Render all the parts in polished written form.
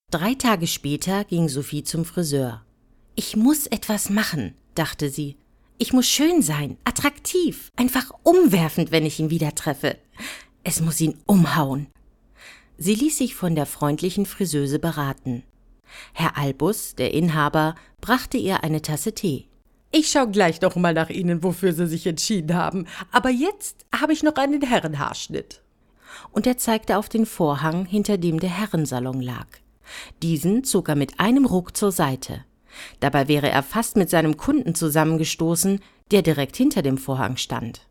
3 Tage später ging Sophie zum Friseur. »Ich muss etwas machen«, dachte sie. »Ich muss schön sein, attraktiv, einfach umwerfend, wenn ich ihn wieder treffe. Es muss ihn umhauen.« Sie ließ sich von der freundlichen Friseuse beraten. Herr Albus, der Inhaber, brachte ihr eine Tasse Tee. »Ich schau gleich noch mal nach Ihnen, wofür Sie sich entschieden haben. Aber jetzt habe ich noch einen Herrenhaarschnitt.« Und er zeigte auf den Vorhang, hinter dem der Herrensalon lag. Diesen zog er mit einem Ruck zur Seite. Dabei wäre er fast mit seinem Kunden zusammengestoßen, der direkt hinter dem Vorhang stand.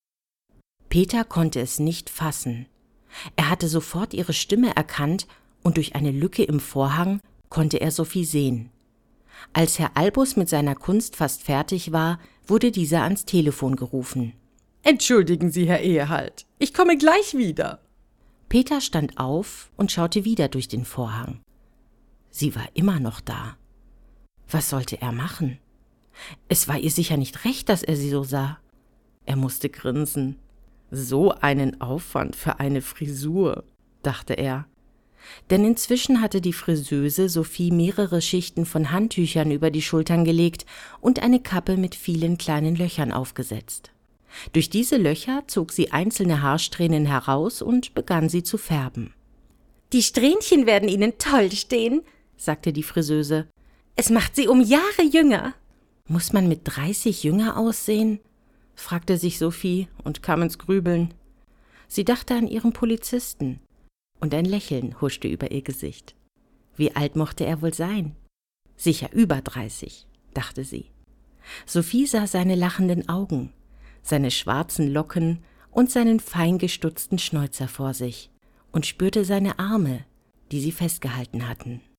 Peter konnte es nicht fassen. Er hatte sofort ihre Stimme erkannt und durch eine Lücke im Vorhang konnte er Sophie sehen. Als Herr Albus mit seiner Kunst fast fertig war, wurde dieser ans Telefon gerufen. »Entschuldigen Sie, Herr Ehehalt, ich komme gleich wieder.« Peter stand auf und schaute wieder durch den Vorhang. Sie war immer noch da. Was sollte er machen? Es war ihr sicher nicht recht, dass er sie so sah. Er musste grinsen. So einen Aufwand für eine Frisur, dachte er. Denn inzwischen hatte die Friseuse Sophie mehrere Schichten von Handtüchern über die Schultern gelegt und eine Kappe mit vielen kleinen Löchern aufgesetzt. Durch diese Löcher zog sie einzelne Haarsträhnen heraus und begann sie zu färben. »Die Strähnchen werden Ihnen toll stehen«, sagte die Friseuse. »Es macht Sie um Jahre jünger.« »Muss man mit 30 jünger aussehen?«, fragte sich Sophie und kam ins Grübeln. Sie dachte an ihren Polizisten und ein Lächeln huschte über ihr Gesicht. Wie alt mochte er wohl sein? Sicher über 30, dachte sie. Sophie sah seine lachenden Augen, seine schwarzen Locken und seinen fein gestutzten Schnäuzer vor sich und spürte seine Arme, die sie festgehalten hatten.